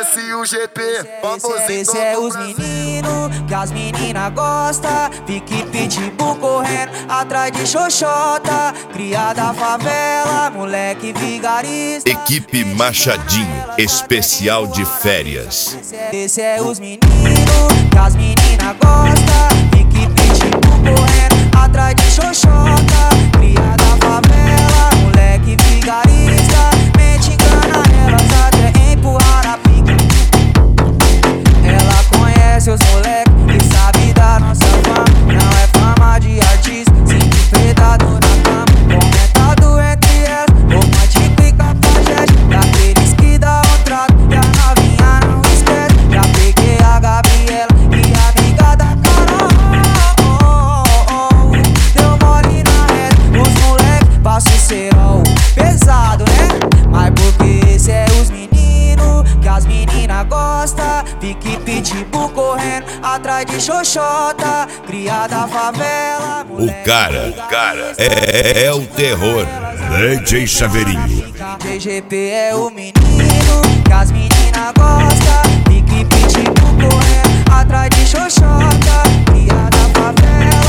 e o GP. Esse é os meninos que as meninas gostam. Pique pitbull correndo atrás de xoxota. Cria da favela, moleque vigarista. Equipe Machadinho, especial de férias. Esse é os meninos que as meninas gostam. Pique pitbull correndo atrás de xoxota. Cria da favela, moleque vigarista. Mente engana elas até empurrar a pica. Ela conhece os moleques e sabe da nossa fama. Não é fama de artista, sim de predador na cama. Comentado entre elas, romântico e cafajeste. Daqueles que dá um trato e a novinha não esquece. Já peguei a Gabriela e a amiga da Carol. Deu mole na reta, os moleques passam o cerol. Pesado, né? Mas porque esse é os meninos que as meninas gostam. Pique pitbull correndo atrás de xoxota. Cria da favela, O cara é o terror. DJ Chaveirinho. DJ GP é o menino que as meninas gostam. Pique pitbull correndo atrás de xoxota. Cria da favela.